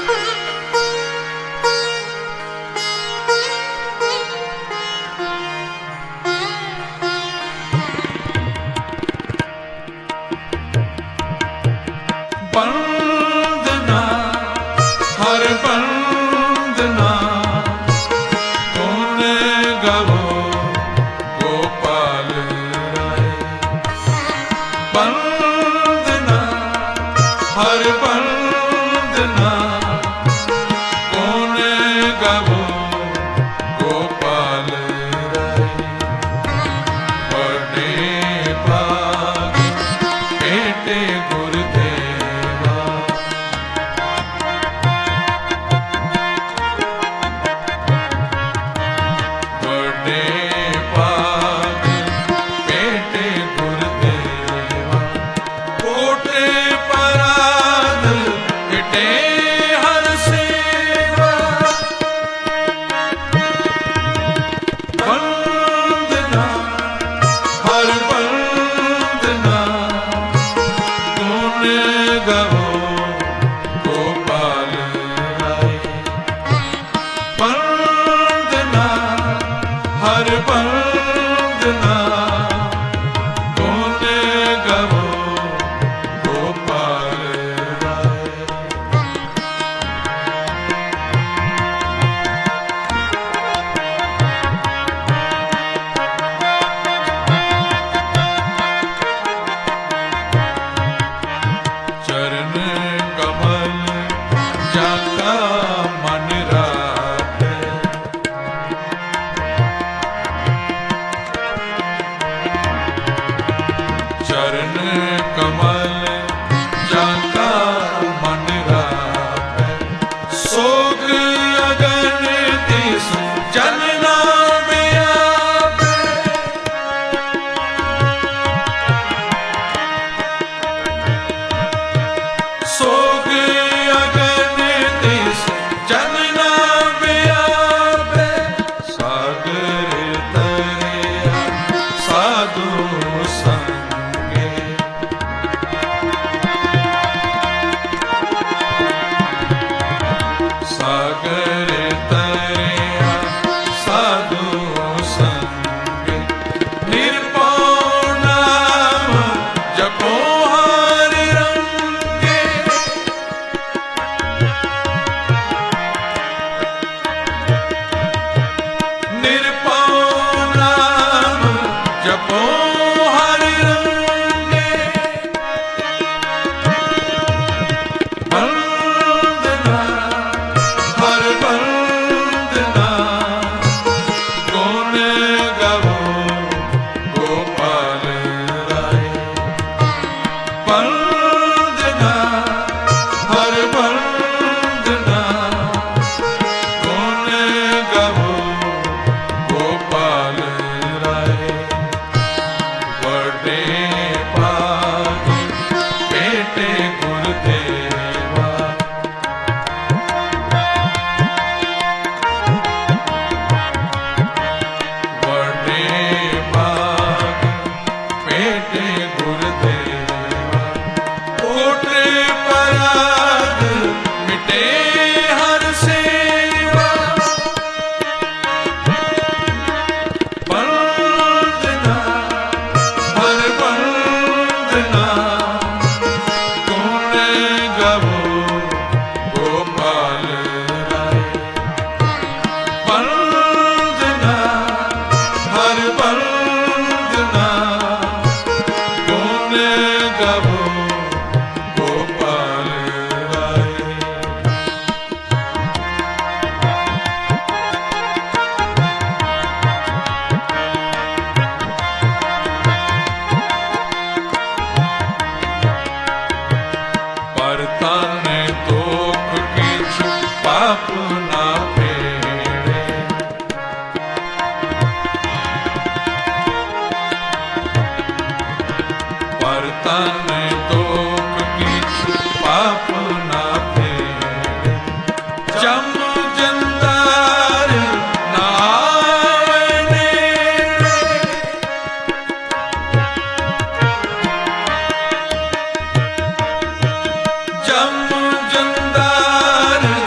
वंदना हर वंदना कौन गवो गोपाल राय। वंदना हर वंदना कौन गवो गोपाल राय। बड़े भाग बेटे गुरुदेवा। बड़े भाग बेटे गुरुदेवा। कोटे पराध मिटे हर सेवा। वंदना हर वंदना कौन गवो गोपाल राय। वंदना हर वंदना कौन गवो गोपाल राय। चरण कमल जाका मन राधे। चरण कमल जाका मन राधे। सोग अगन दिस जन नाम आवे। सोग अगन दिस जन नाम आवे। सागर तरिया साधु संगे। सागर तरिया साधु संगे। निर्भय नाम जपो हर रंगे। निर्भय नाम जपो हर रंगे। वंदना हर वंदना कौन गवो गोपाल राय। वंदना हर वंदना कौन गवो गोपाल राय। बड़े भाग बेटे गुरुदेवा। बड़े भाग बेटे गुरुदेवा। कोटे पराध मिटे हर सेवा। वंदना हर वंदना कौन गवो गोपाल राय। वंदना हर वंदना कौन गवो गोपाल राय। परतन तोख किछ पाप ना पेड़े। परतन तोख किछ पाप ना पेड़े। जम जंदार ना आवे नेड़े। जम जंदार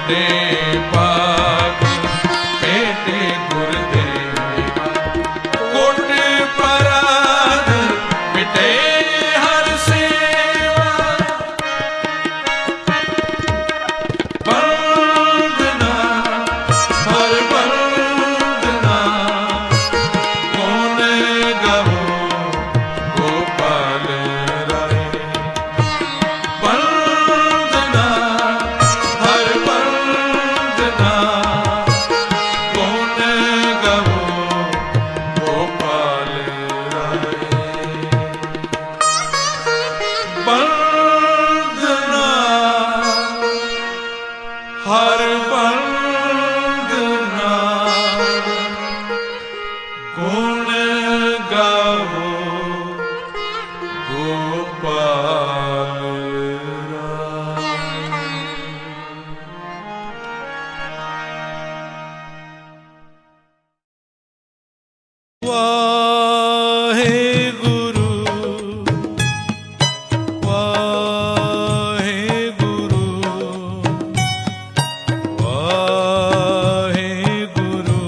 तुहाडे भाग बेटे गुरदेवा कोट पराध मिटे हर सेवा वंदना हर वंदना कौन गावो गोपाल राय वंदना हर वंदना कौन गावो गोपाल राय वंदना हर वंदना गुण गावो गोपाल राय। वाहेगुरु वाहेगुरु वाहेगुरु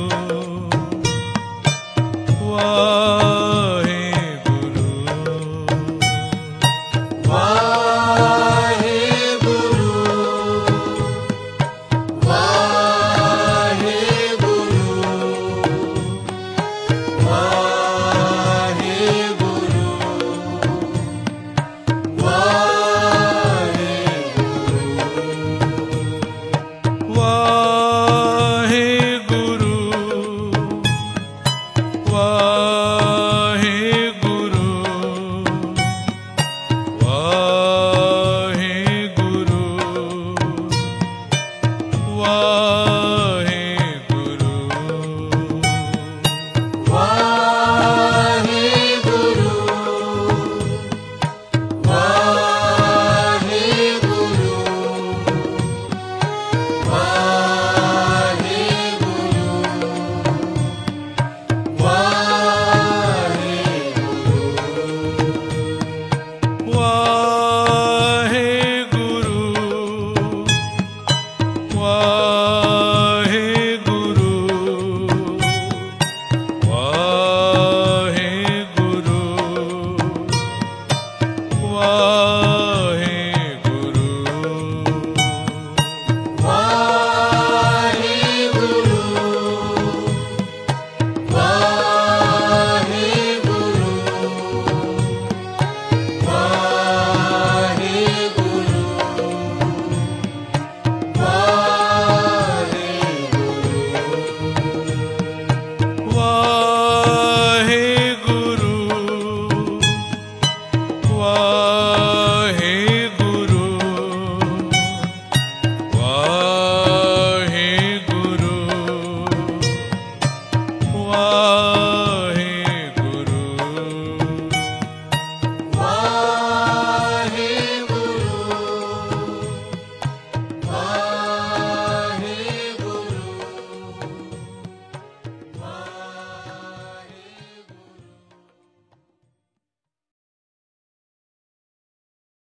वाहेगुरु